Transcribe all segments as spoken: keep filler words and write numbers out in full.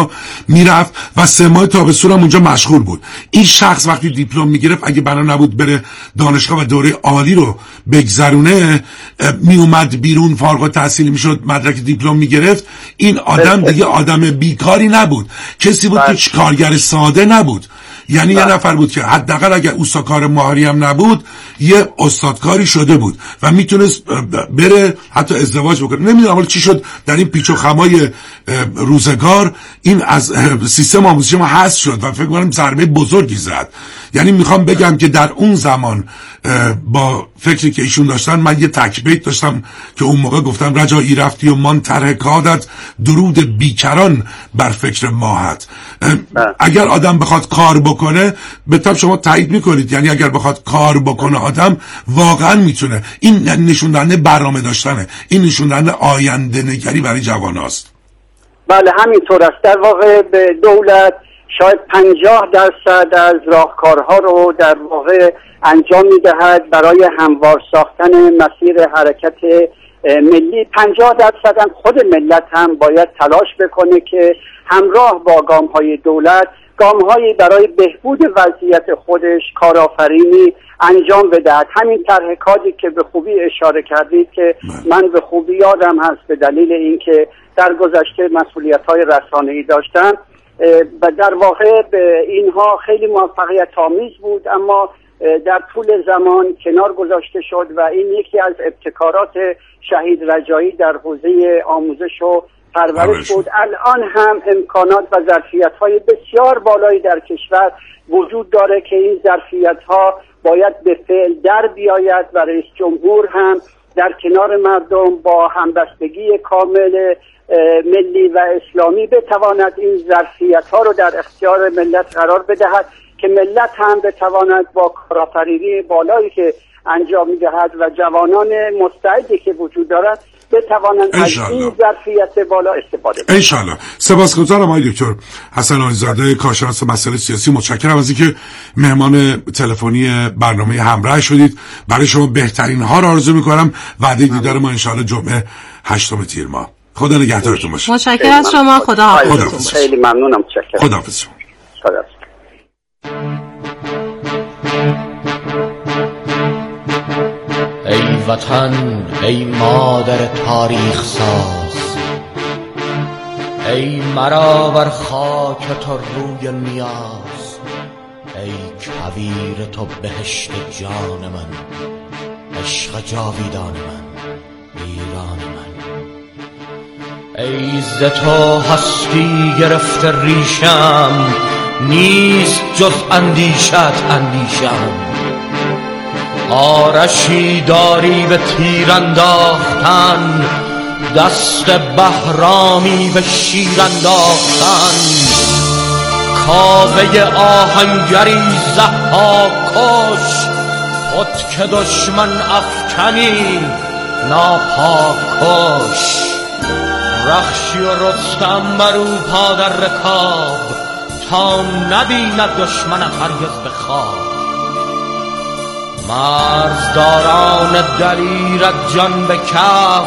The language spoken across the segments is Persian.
ها میرفت و سه ماه تابستون هم اونجا مشغول بود. این شخص وقتی دیپلم میگرفت اگه بنا نبود بره دانشگاه و دوره عالی رو بگذرونه، میومد بیرون فارغ التحصیل میشد، مدرک دیپلم میگرفت. این آدم دیگه آدم بیکاری نبود، کسی بود که کارگر ساده نبود. یعنی یه نفر بود که حداقل اگر اوستاکار ماهری هم نبود یه استادکاری شده بود و میتونست بره حتی ازدواج بکنه. نمیدونم حالا چی شد در این پیچ و خمای روزگار این از سیستم آموزشی ما حذف شد و فکر کنم ضربه بزرگی زد. یعنی میخوام بگم که در اون زمان با فکری که ایشون داشتن، من یه تکبیت داشتم که اون موقع گفتم رجایی رفتی و من طرح کادت درود بیکران بر فکر ماهت. اگر آدم بخواد کار بکنه، به طب شما تایید میکنید، یعنی اگر بخواد کار بکنه آدم واقعا میتونه. این نشون دهنده برنامه داشتنه، این نشون دهنده آینده نگری برای جوان هاست. بله همینطور است. در واقع به دولت شاید پنجاه درصد از راهکارها رو در واقع انجام میدهد برای هموار ساختن مسیر حرکت ملی. پنجاه درصد هم خود ملت هم باید تلاش بکنه که همراه با گام‌های دولت گام‌هایی برای بهبود وضعیت خودش کارآفرینی انجام بدهد. همین طرح کادی که به خوبی اشاره کردید که من به خوبی یادم هست به دلیل اینکه در گذشته مسئولیت‌های رسانه‌ای داشتم و در واقع به اینها خیلی موفقیت آمیز بود، اما در طول زمان کنار گذاشته شد و این یکی از ابتکارات شهید رجایی در حوزه آموزش و پرورش بود. الان هم امکانات و ظرفیت‌های بسیار بالایی در کشور وجود داره که این ظرفیت‌ها باید به فعل در بیاید و رئیس جمهور هم در کنار مردم با همبستگی کامل ملی و اسلامی بتواند این ظرفیت‌ها رو در اختیار ملت قرار بدهد که ملت هم بتواند با کارآفرینی بالایی که انجام می‌دهد و جوانان مستعدی که وجود دارد بتوانند از این ظرفیت بالا استفاده کنند. انشالله. سپاسگزارم آقای دکتر حسن آقی‌زاده، کارشناس مسائل سیاسی. متشکرم از اینکه مهمان تلفنی برنامه همراه شدید. برای شما بهترین ها را آرزو می‌کنم. وعده دیدار ما انشالله جمعه هشتم تیر ماه. خدا نگهدارتون باشه. متشکرم از شما. خدا حافظتون. خیلی ممنونم. متشکرم. خدا حافظ. خدا حافظ. ای وطن، ای مادر تاریخ ساز، ای مرا بر خاک تو روی نیاز، ای کویر تو بهشت جان من، عشق جاویدان من، ایران من. ای ز تو هستی گرفته ریشم، نیست جز اندیشت اندیشم. آرشی داری به تیر انداختن، دست بهرامی به شیر انداختن. کاوه آهنگری ضحاک کش، خود که دشمن افکنی ناپاک کش. رخشی و رستم برو پا در رکاب، تا نبیند دشمن هرگز به خواب. مرزداران دلیرت جان به کف،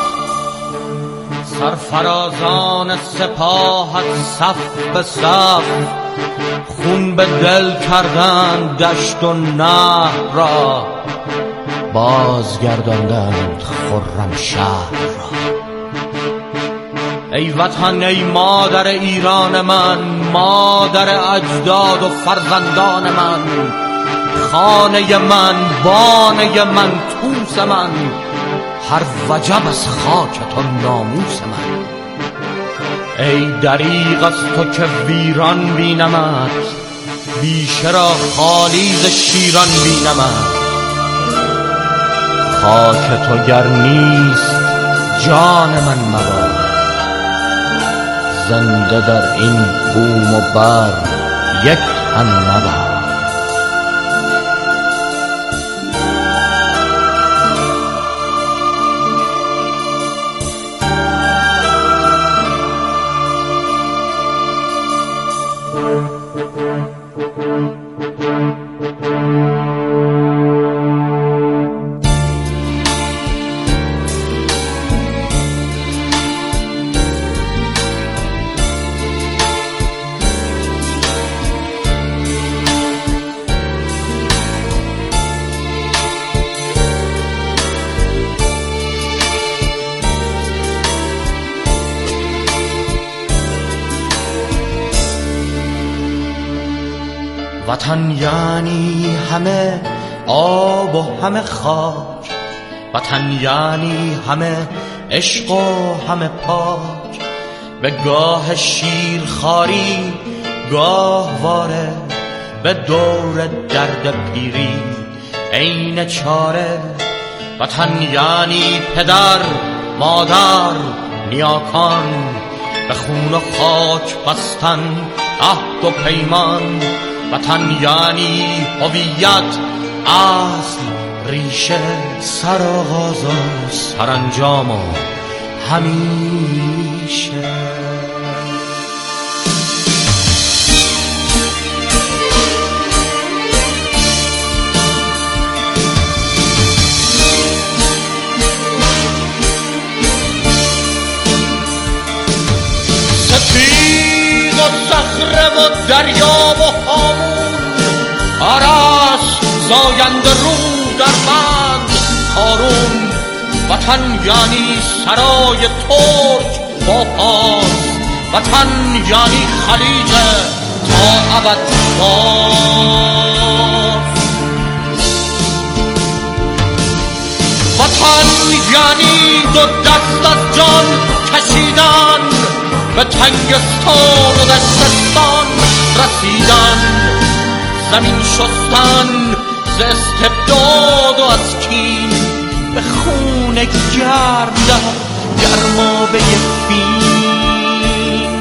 سرفرازان سپاهت صف به صف. خون به دل کردند دشت و نهر را، بازگرداندند خرم شهر را. ای وطن، ای مادر ایران من، مادر اجداد و فرزندان من، خانه من، بانه من، توس من، هر وجب از خاکت و ناموس من. ای دریغ از تو که ویران بینمت، بیشه را خالی ز شیران بینمت. خاک تو گر نیست جان من مباد، زنده در این بوم و بر یک تن نباد. وطن یعنی همه آب و همه خاک، وطن یعنی همه عشق و همه پاک. به گاه شیر خاری گاه واره، به دور درد پیری عین چاره. وطن یعنی پدر مادر نیاکان، به خون و خاک بستن عهد و پیمان. وطن یعنی هویت اصل ریشه، سرآغاز و سرانجام و همیشه. سپید و صخره و دریا و هامون، عرش زاینده رو در بند هارون. وطن یعنی سرای ترک با پاس، وطن یعنی خلیج تا ابد باز. وطن یعنی دو دست از جان کشیدن، به تنگستان و دشتستان رسیدن. زمین شستن ز استبداد و از کین، به خون گرم در گرمابه فین.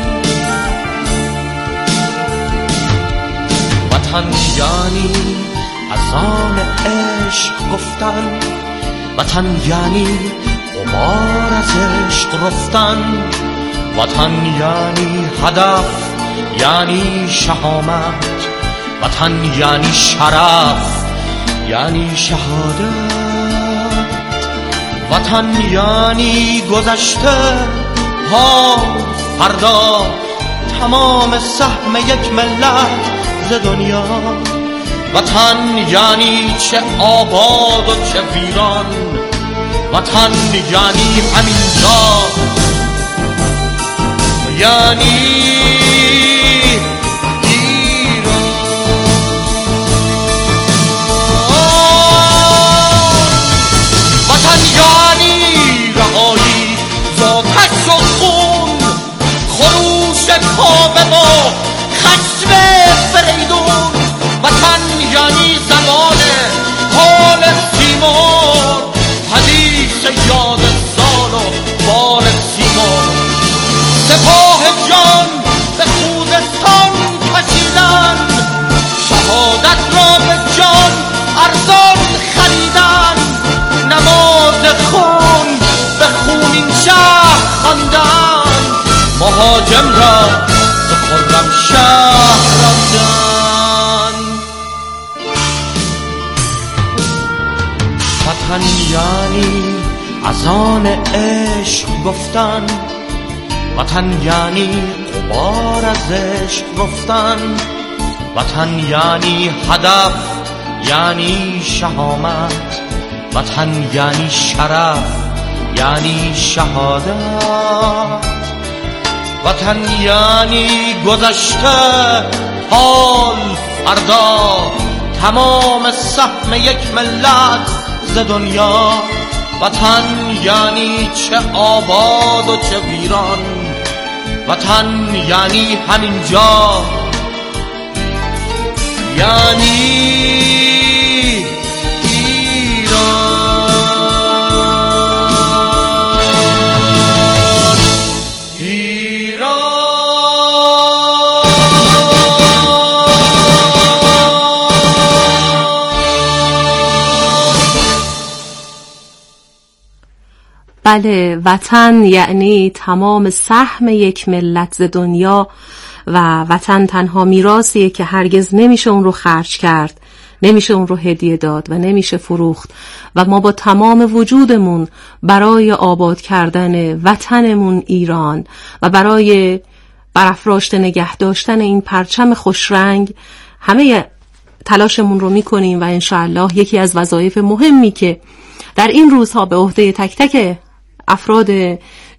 وطن یعنی اذان عشق گفتن، وطن یعنی غبار از عشق رفتن. وطن یعنی هدف یعنی شهامت، وطن یعنی شرف یعنی شهادت. وطن یعنی گذشته ها فردا، تمام سهم یک ملت ز دنیا. وطن یعنی چه آباد و چه ویران، وطن یعنی همینجا، یعنی کابه و خشم فریدون. وطن یعنی زمان حال سیمور، حدیث یاد سال و بال سیمور. سپاه جان به خوزستان کشیدن، شهادت را به جان ارزان خریدن. نماز خون به خونین شهر خواندن، مهاجم را به خرم شهر راندن. وطن یعنی اذان عشق گفتن، وطن یعنی غبار از عشق رفتن. وطن یعنی هدف یعنی شهامت، وطن یعنی شرف یعنی شهادت. وطن یعنی گذشته حال فردا، تمام سهم یک ملت ز دنیا. وطن یعنی چه آباد و چه ویران، وطن یعنی همینجا، یعنی بله، وطن یعنی تمام سهم یک ملت ز دنیا و وطن تنها میراثیه که هرگز نمیشه اون رو خرج کرد، نمیشه اون رو هدیه داد و نمیشه فروخت و ما با تمام وجودمون برای آباد کردن وطنمون ایران و برای برافراشته نگه داشتن این پرچم خوشرنگ همه تلاشمون رو میکنیم و انشاءالله یکی از وظایف مهمی که در این روزها به عهده تک تک افراد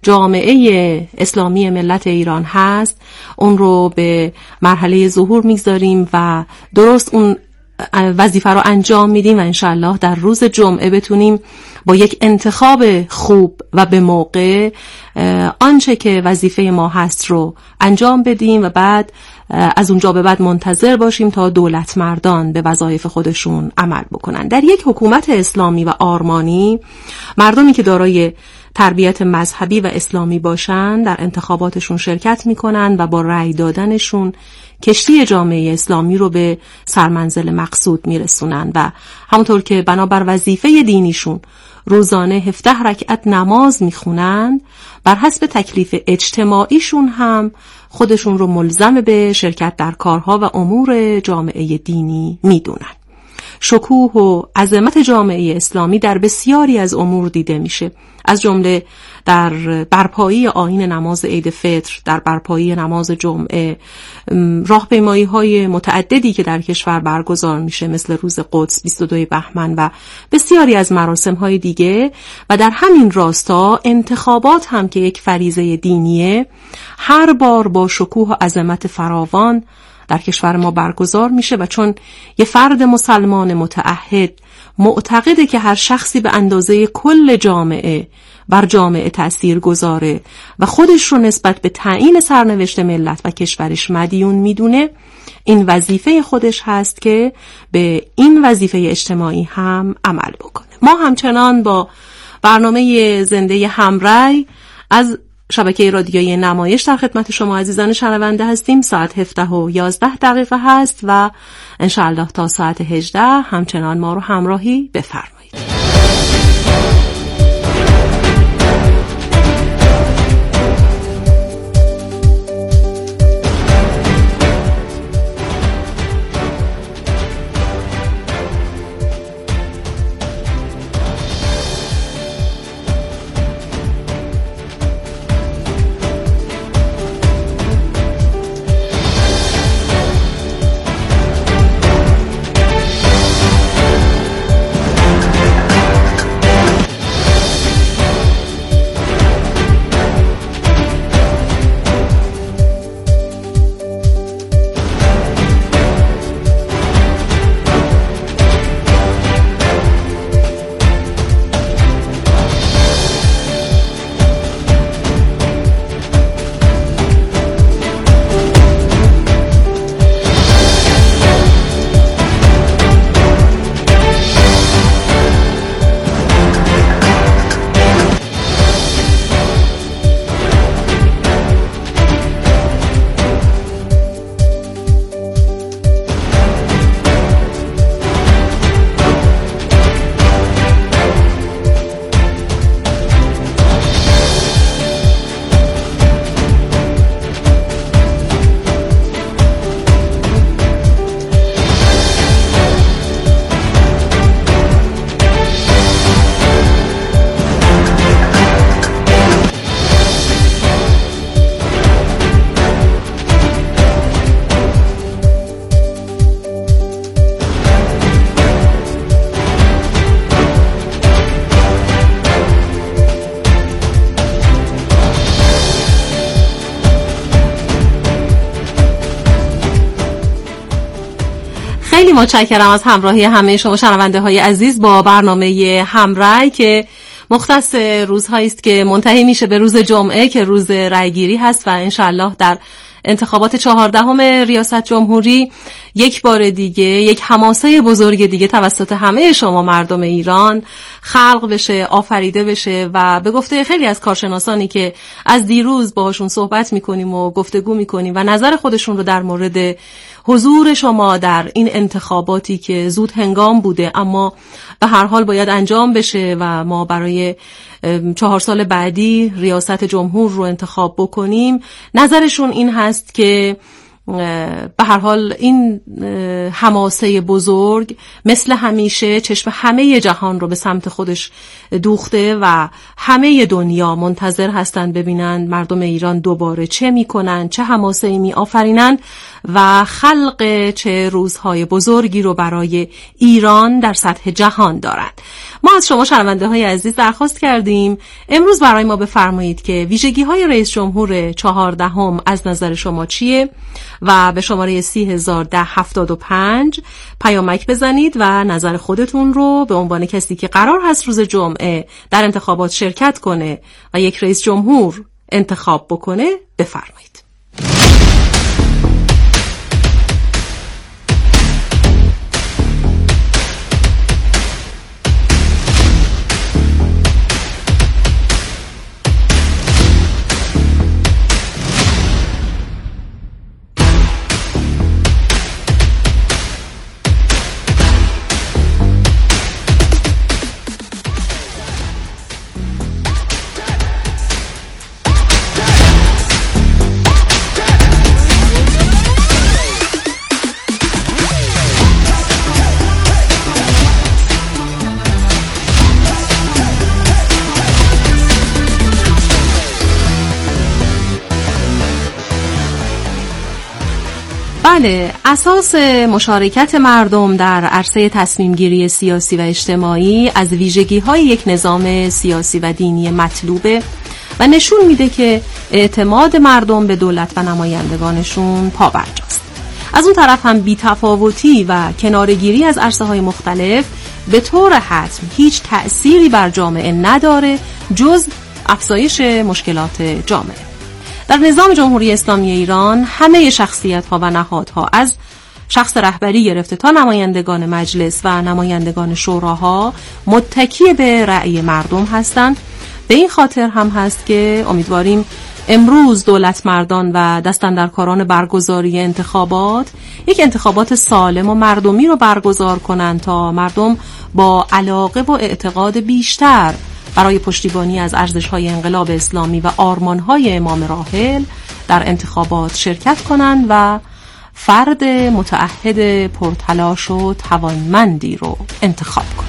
جامعه اسلامی ملت ایران هست اون رو به مرحله ظهور میگذاریم و درست اون وظیفه رو انجام میدیم و انشالله در روز جمعه بتونیم با یک انتخاب خوب و به موقع آنچه که وظیفه ما هست رو انجام بدیم و بعد از اونجا به بعد منتظر باشیم تا دولت مردان به وظایف خودشون عمل بکنن. در یک حکومت اسلامی و آرمانی مردمی که دارای تربیت مذهبی و اسلامی باشن در انتخاباتشون شرکت میکنن و با رأی دادنشون کشتی جامعه اسلامی رو به سرمنزل مقصود میرسونن و همونطور که بنابر وظیفه دینیشون روزانه هفده رکعت نماز میخونند، بر حسب تکلیف اجتماعیشون هم خودشون رو ملزم به شرکت در کارها و امور جامعه دینی میدونن. شکوه و عظمت جامعه اسلامی در بسیاری از امور دیده میشه، از جمله در برپایی آیین نماز عید فطر، در برپایی نماز جمعه، راهپیمایی های متعددی که در کشور برگزار میشه مثل روز قدس بیست و دوم بهمن و بسیاری از مراسم های دیگه. و در همین راستا انتخابات هم که یک فریضه دینیه هر بار با شکوه و عظمت فراوان در کشور ما برگزار میشه و چون یه فرد مسلمان متعهد معتقده که هر شخصی به اندازه کل جامعه بر جامعه تأثیر گذاره و خودش رو نسبت به تعیین سرنوشت ملت و کشورش مدیون میدونه، این وظیفه خودش هست که به این وظیفه اجتماعی هم عمل بکنه. ما همچنان با برنامه زنده همرای از شبکه رادیویی نمایش در خدمت شما عزیزان شنونده هستیم. ساعت هفده و یازده دقیقه هست و انشاءالله تا ساعت هجده همچنان ما رو همراهی بفرمایید. خیلی متشکرم از همراهی همه شما شنونده های عزیز با برنامه همرای که مختص روزهایی است که منتهی میشه به روز جمعه که روز رایگیری هست و انشالله در انتخابات چهاردهم ریاست جمهوری یک بار دیگه یک حماسه بزرگ دیگه توسط همه شما مردم ایران خلق بشه، آفریده بشه و به گفته خیلی از کارشناسانی که از دیروز باهاشون صحبت میکنیم و گفتگو میکنیم و نظر خودشون رو در مورد حضور شما در این انتخاباتی که زود هنگام بوده اما به هر حال باید انجام بشه و ما برای چهار سال بعدی ریاست جمهور رو انتخاب بکنیم، نظرشون این هست که به هر حال این حماسه بزرگ مثل همیشه چشم همه جهان رو به سمت خودش دوخته و همه دنیا منتظر هستند ببینند مردم ایران دوباره چه میکنن، چه حماسه‌ای می آفرینند و خلق چه روزهای بزرگی رو برای ایران در سطح جهان دارد. ما از شما شنونده های عزیز درخواست کردیم امروز برای ما بفرمایید که ویژگی های رئیس جمهور چهاردهم از نظر شما چیه و به شماره سی هزار ده هفتاد و پنج پیامک بزنید و نظر خودتون رو به عنوان کسی که قرار هست روز جمعه در انتخابات شرکت کنه و یک رئیس جمهور انتخاب بکنه بفرمایید. بله، اساس مشارکت مردم در عرصه تصمیم گیری سیاسی و اجتماعی از ویژگی های یک نظام سیاسی و دینی مطلوبه و نشون میده که اعتماد مردم به دولت و نمایندگانشون پابرجاست. از اون طرف هم بی‌تفاوتی و کناره‌گیری از عرصه های مختلف به طور حتم هیچ تأثیری بر جامعه نداره جز افزایش مشکلات جامعه. در نظام جمهوری اسلامی ایران همه شخصیت‌ها و نهادها از شخص رهبری گرفته تا نمایندگان مجلس و نمایندگان شوراها متکی به رأی مردم هستند. به این خاطر هم هست که امیدواریم امروز دولت مردان و دستاندرکاران برگزاری انتخابات یک انتخابات سالم و مردمی رو برگزار کنند تا مردم با علاقه و اعتقاد بیشتر برای پشتیبانی از ارزش‌های انقلاب اسلامی و آرمان‌های امام راحل در انتخابات شرکت کنند و فرد متعهد پرتلاش و توانمندی رو انتخاب کنند.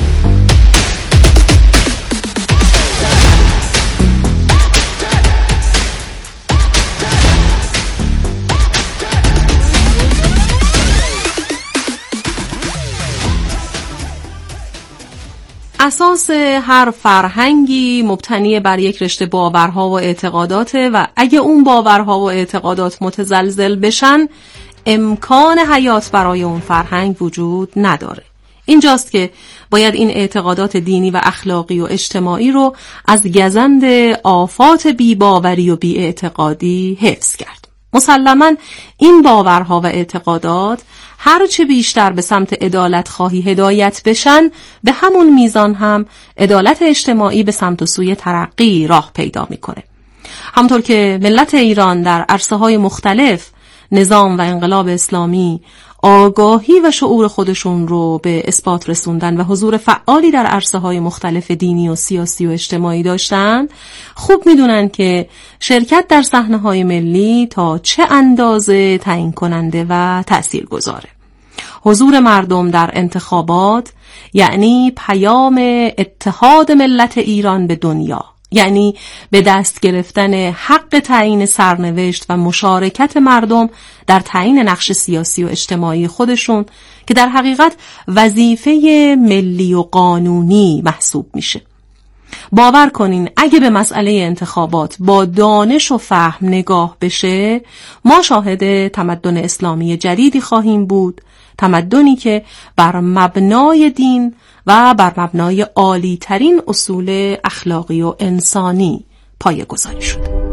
اساس هر فرهنگی مبتنی بر یک رشته باورها و اعتقاداته و اگه اون باورها و اعتقادات متزلزل بشن امکان حیات برای اون فرهنگ وجود نداره. اینجاست که باید این اعتقادات دینی و اخلاقی و اجتماعی رو از گزند آفات بی‌باوری و بی‌اعتقادی حفظ کرد. مسلماً این باورها و اعتقادات هرچه بیشتر به سمت عدالت خواهی هدایت بشن به همون میزان هم عدالت اجتماعی به سمت و سوی ترقی راه پیدا میکنه. همطور که ملت ایران در عرصه‌های مختلف نظام و انقلاب اسلامی آگاهی و شعور خودشون رو به اثبات رسوندن و حضور فعالی در عرصه‌های مختلف دینی و سیاسی و اجتماعی داشتن، خوب میدونن که شرکت در صحنه‌های ملی تا چه اندازه تعیین کننده و تأثیرگذاره. حضور مردم در انتخابات یعنی پیام اتحاد ملت ایران به دنیا، یعنی به دست گرفتن حق تعیین سرنوشت و مشارکت مردم در تعیین نقش سیاسی و اجتماعی خودشون که در حقیقت وظیفه ملی و قانونی محسوب میشه. باور کنین اگه به مسئله انتخابات با دانش و فهم نگاه بشه ما شاهد تمدن اسلامی جدیدی خواهیم بود، تمدنی که بر مبنای دین و بر مبنای عالی ترین اصول اخلاقی و انسانی پایه گذاری شده.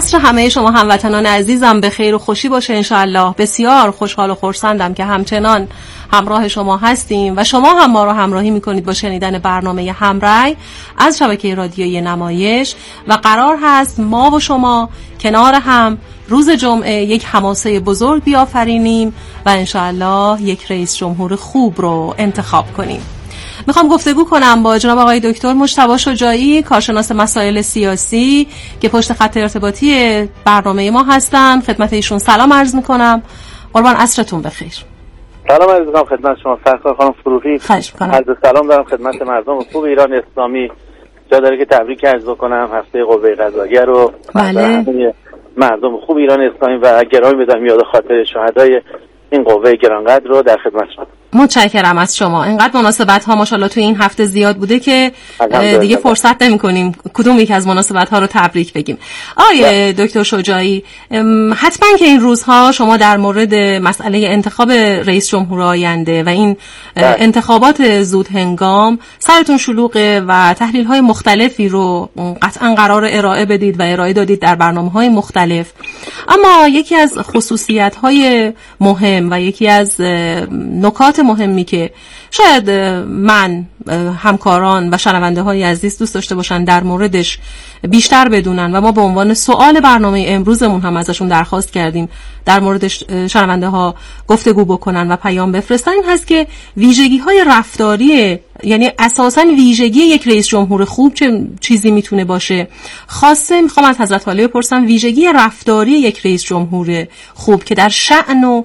عصر همه شما هموطنان عزیزم به خیر و خوشی باشه انشاءالله. بسیار خوشحال و خرسندم که همچنان همراه شما هستیم و شما هم ما رو همراهی میکنید با شنیدن برنامه همرای از شبکه رادیویی نمایش و قرار هست ما و شما کنار هم روز جمعه یک حماسه بزرگ بیافرینیم و انشاءالله یک رئیس جمهور خوب رو انتخاب کنیم. میخوام گفتگو کنم با جناب آقای دکتر مجتبی شجاعی، کارشناس مسائل سیاسی که پشت خط ارتباطی برنامه ما هستن. خدمت ایشون سلام عرض میکنم. قربان عصرتون بخیر. سلام عرض میکنم خدمت شما سرکار خانم فروغی. خواهش میکنم. عرض سلام دارم خدمت مردم خوب ایران اسلامی. جا داره که تبریک عرض بکنم هفته قوه قضاییه رو. بله. مردم خوب ایران اسلامی و گرامی بدم یاد خاطر شهدای این قوه گرانقدر رو در خدمت شما. متشکرم از شما. اینقدر مناسبت ها ماشاءالله توی این هفته زیاد بوده که دیگه فرصت نمی کنیم کدوم یک از مناسبت ها رو تبریک بگیم. آیه دکتر شجاعی، حتما که این روزها شما در مورد مسئله انتخاب رئیس جمهور آینده و این انتخابات زود هنگام سرتون شلوغه و تحلیل های مختلفی رو قطعا قرار ارائه بدید و ارائه دادید در برنامه های مختلف. اما یکی از خصوصیت های مهم و یکی از نکات مهمی که شاید من، همکاران و شنونده های عزیز دوست داشته باشن در موردش بیشتر بدونن و ما به عنوان سوال برنامه امروزمون هم ازشون درخواست کردیم در موردش شنونده ها گفتگو بکنن و پیام بفرستن، این هست که ویژگی های رفتاری، یعنی اساساً ویژگی یک رئیس جمهور خوب چه چیزی میتونه باشه. خاصه میخوام از حضرت والی بپرسم ویژگی رفتاری یک رئیس جمهور خوب که در شأن و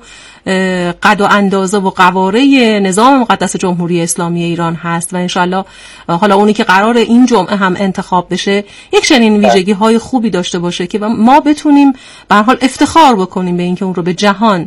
قد و اندازه و قواره نظام مقدس جمهوری اسلامی ایران هست و انشالله حالا اونی که قرار این جمعه هم انتخاب بشه یک چنین ویژگی های خوبی داشته باشه که ما بتونیم به هر حال افتخار بکنیم به اینکه اون رو به جهان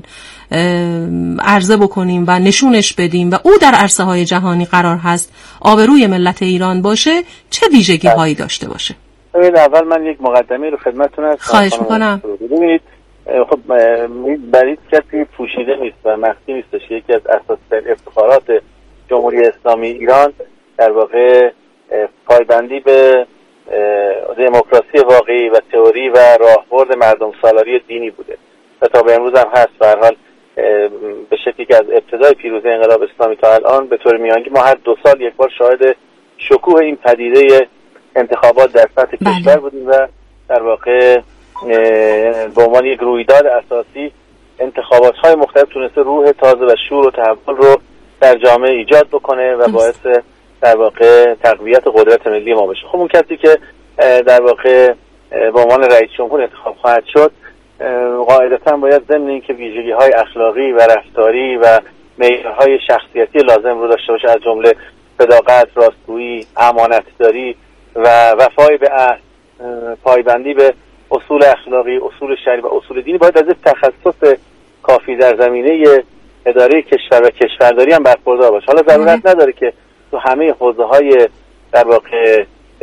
عرضه بکنیم و نشونش بدیم و او در عرصه های جهانی قرار هست آبروی ملت ایران باشه. چه ویژگی هایی داشته باشه؟ اول من یک مقدمه رو خدمتتون هست. خواهش میکنم. ببینید خب برای کسی پوشیده نیست و مخفی نیستش یکی از اساس‌ترین افتخارات جمهوری اسلامی ایران در واقع پایبندی به دموکراسی واقعی و تئوری و راهبرد مردم سالاری دینی بوده و تا به امروز هم هست. به هر حال به شکلی که از ابتدای پیروزی انقلاب اسلامی تا الان به طور میانگین ما هر دو سال یک بار شاهد شکوه این پدیده انتخابات در سطح بله. کشور بودیم و در واقع به عنوان یک رویداد اساسی انتخابات‌های مختلف تونسته روح تازه و شور و تحول رو در جامعه ایجاد بکنه و باعث در واقع تقویت قدرت ملی ما بشه. خب اون کسی که در واقع به عنوان رئیس جمهور انتخاب خواهد شد قاعدتاً باید ضمن اینکه ویژگی‌های اخلاقی و رفتاری و معیارهای شخصیتی لازم رو داشته باشه، از جمله صداقت، راستگویی، امانتداری و وفای به عهد، پایبندی به اصول اخلاقی، اصول شرعی و اصول دینی، باید از تخصص کافی در زمینه اداره کشور و کشورداری هم برخوردار باشه. حالا ضرورت نداره که تو همه حوزه‌های در واقع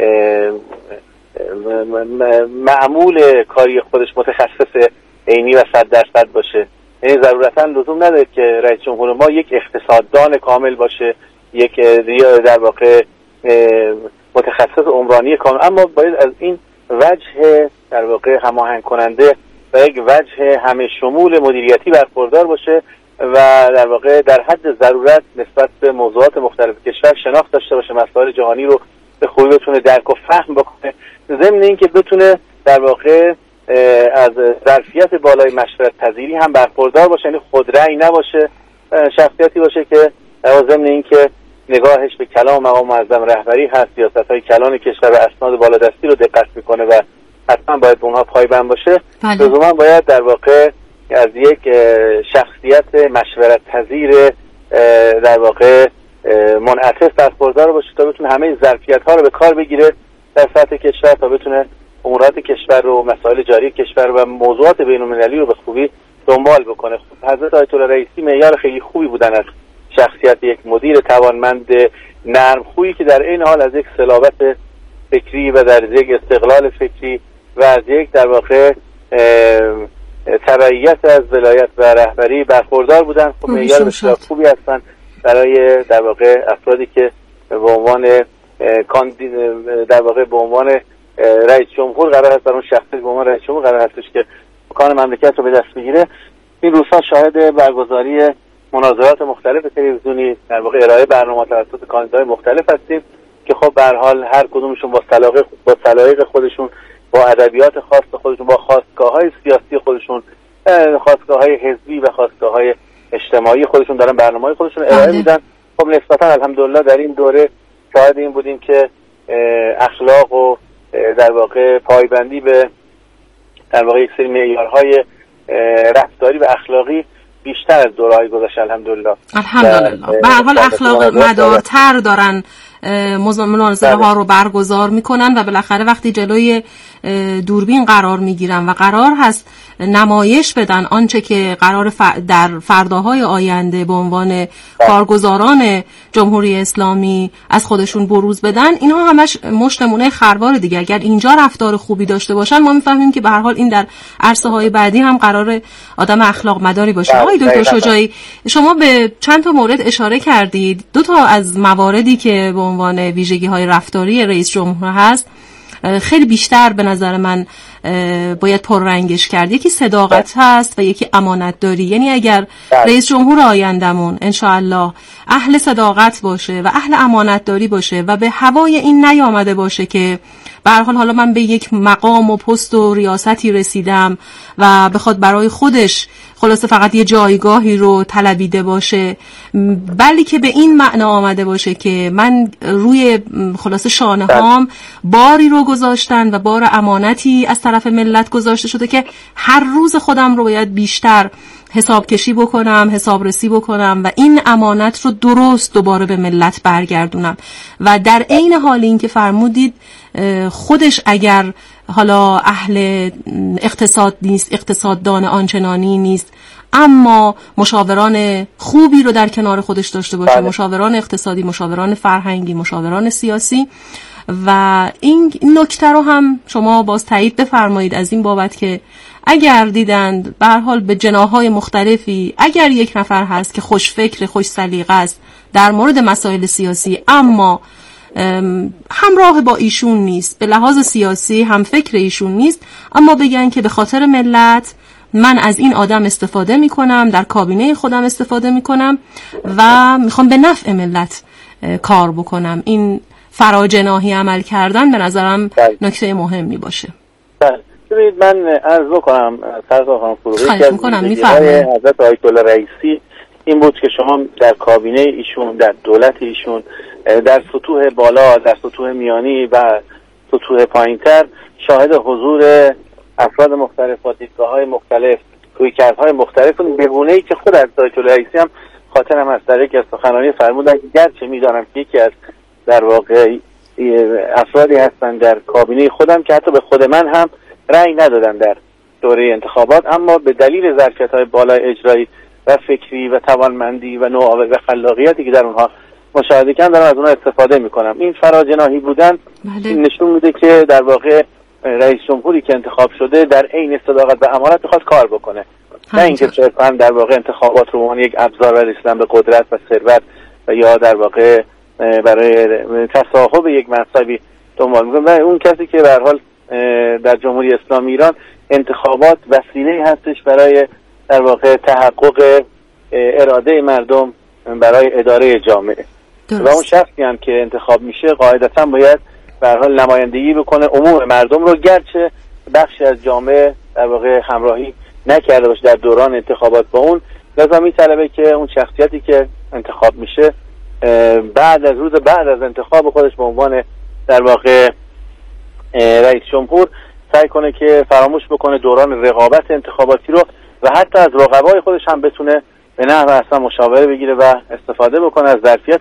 معمول کاری خودش متخصص عینی و صد درصد باشه. یعنی ضرورتاً لزوم نداره که رئیس جمهور ما یک اقتصاددان کامل باشه، یک در واقع متخصص عمرانی کامل، اما باید از این وجه در واقع هماهنگ کننده و یک وجه همه شمول مدیریتی برخوردار باشه و در واقع در حد ضرورت نسبت به موضوعات مختلف کشور شناخت داشته باشه، مسائل جهانی رو به خوبی بتونه درک و فهم بکنه، ضمن اینکه بتونه در واقع از ظرفیت بالای مشورت پذیری هم برخوردار باشه، یعنی خودرأی نباشه، شخصیتی باشه که ضمن اینکه نگاهش به کلام مقام معظم رهبری هست، سیاست‌های کلان کشور و اسناد بالادستی رو دقت میکنه و حتما باید به اونها پایبند باشه. لزوما باید در واقع از یک شخصیت مشورت پذیر در واقع منعطف برخوردار باشه تا بتونه همه ظرفیت‌ها رو به کار بگیره در سطح کشور، تا بتونه امورات کشور رو، مسائل جاری کشور و موضوعات بین‌المللی رو به خوبی دنبال بکنه. حضرت آیت الله رئیسی معیار خیلی خوبی بودن از شخصیت یک مدیر توانمند نرمخویی که در این حال از یک صلابت فکری و در یک استقلال فکری و از یک در واقع تبعیت از ولایت و رهبری برخوردار بودن. خب معیار بسیار خوبی هستن برای در واقع افرادی که به عنوان در واقع به عنوان رئیس جمهور قرار هست، در اون شخصی به عنوان رئیس جمهور قرار هستش که مکان مملکت رو به دست بگیره. این روزها شاهد برگزاری مناظرات مختلف تلویزیونی در واقع ارائه برنامه توسط کاندیدای مختلف هستیم که خب به هر حال هر کدومشون با سلیقه با سلیقه خودشون، با ادبیات خاص خودشون، با خواستگاه‌های سیاسی خودشون، خواستگاه‌های حزبی و خواستگاه‌های اجتماعی خودشون دارن برنامه‌های خودشون ارائه میدن. خب نسبتا الحمدلله در این دوره شاهد این بودیم که اخلاق و در واقع پایبندی به در واقع یک سری معیارهای رفتاری و اخلاقی بیشتر از دوره‌های گذشته الحمدلله الحمدلله به هر حال اخلاق مدارتر دارن مناظره ها رو برگزار میکنن و بالاخره وقتی جلوی دوربین قرار میگیرن و قرار هست نمایش بدن آنچه که قرار در فرداهای آینده به عنوان کارگزاران جمهوری اسلامی از خودشون بروز بدن، اینها همش مشت نمونه خروار دیگه. اگر اینجا رفتار خوبی داشته باشن ما میفهمیم که به هر حال این در عرصه های بعدی هم قرار آدم اخلاق مداری باشه. آقای دکتر شجاعی، شما به چند تا مورد اشاره کردید. دو تا از مواردی که به عنوان ویژگی های رفتاری رئیس جمهور هست خیلی بیشتر به نظر من باید پررنگش کرد. یکی صداقت هست و یکی امانت داری. یعنی اگر رئیس جمهور آیندمون انشاءالله اهل صداقت باشه و اهل امانت داری باشه و به هوای این نیامده باشه که به هر حال حالا من به یک مقام و پست و ریاستی رسیدم و بخواد برای خودش خلاصه فقط یه جایگاهی رو طلبیده باشه، بلکه که به این معنا آمده باشه که من روی خلاصه شانه هام باری رو گذاشتن و بار امانتی از طرف ملت گذاشته شده که هر روز خودم رو باید بیشتر حساب کشی بکنم، حسابرسی بکنم و این امانت رو درست دوباره به ملت برگردونم. و در عین حال این که فرمودید خودش اگر حالا اهل اقتصاد نیست، اقتصاددان آنچنانی نیست، اما مشاوران خوبی رو در کنار خودش داشته باشه، بله. مشاوران اقتصادی، مشاوران فرهنگی، مشاوران سیاسی. و این نکته رو هم شما باز تایید بفرمایید از این بابت که اگر دیدند به هر حال به جناح‌های مختلفی اگر یک نفر هست که خوش فکر، خوش سلیقه است در مورد مسائل سیاسی اما همراه با ایشون نیست، به لحاظ سیاسی هم فکر ایشون نیست، اما بگن که به خاطر ملت من از این آدم استفاده میکنم، در کابینه خودم استفاده میکنم و میخوام به نفع ملت کار بکنم. این فراجناحی عمل کردن به نظرم نکته مهمی باشه. بله. ببینید من عرض بکنم سرکار خانم فروغی که میکنم میفرمایید حضرت آیت الله رئیسی این بود که شما در کابینه ایشون، در دولت ایشون، در سطوح بالا، در سطوح میانی و سطوح پایینتر شاهد حضور افراد مختلف با دیدگاه‌های مختلف، رویکردهای مختلف به گونه‌ای که خود از آیت الله رئیسی هم خاطرم از در یک از سخنرانی فرمودن که گرچه می‌دانم که یکی از در واقع افرادی هستن در کابینه خودم که حتی به خود من هم رأی ندادن در دوره انتخابات، اما به دلیل ظرفیت‌های بالای اجرایی و فکری و توانمندی و نوآوری و خلاقیتی که در اونها مشاهده کردم دارم از اونها استفاده میکنم. این فراجناحی بودن بله. نشون میده که در واقع رئیس جمهوری که انتخاب شده در عین صداقت و امانت میخواد کار بکنه، نه اینکه صرفاً در واقع انتخابات رو عنوان یک ابزار برای رسیدن به قدرت و ثروت و یا در واقع برای تصاحب یک منصبی دنبال میکنه. و اون کسی که به هر حال در جمهوری اسلامی ایران انتخابات وسیله هستش برای در واقع تحقق اراده مردم برای اداره جامعه درست. و اون شخصی هم که انتخاب میشه قاعدتا باید به هر حال نمایندگی بکنه عموم مردم رو، گرچه بخشی از جامعه در واقع همراهی نکرده باشه در دوران انتخابات با اون، لذا میطلبه که اون شخصیتی که انتخاب میشه بعد از روز بعد از انتخاب خودش به عنوان در واقع رئیس جمهور سعی کنه که فراموش بکنه دوران رقابت انتخاباتی رو و حتی از رقبای خودش هم بتونه به نحو اصلا مشاوره بگیره و استفاده بکنه از ظرفیت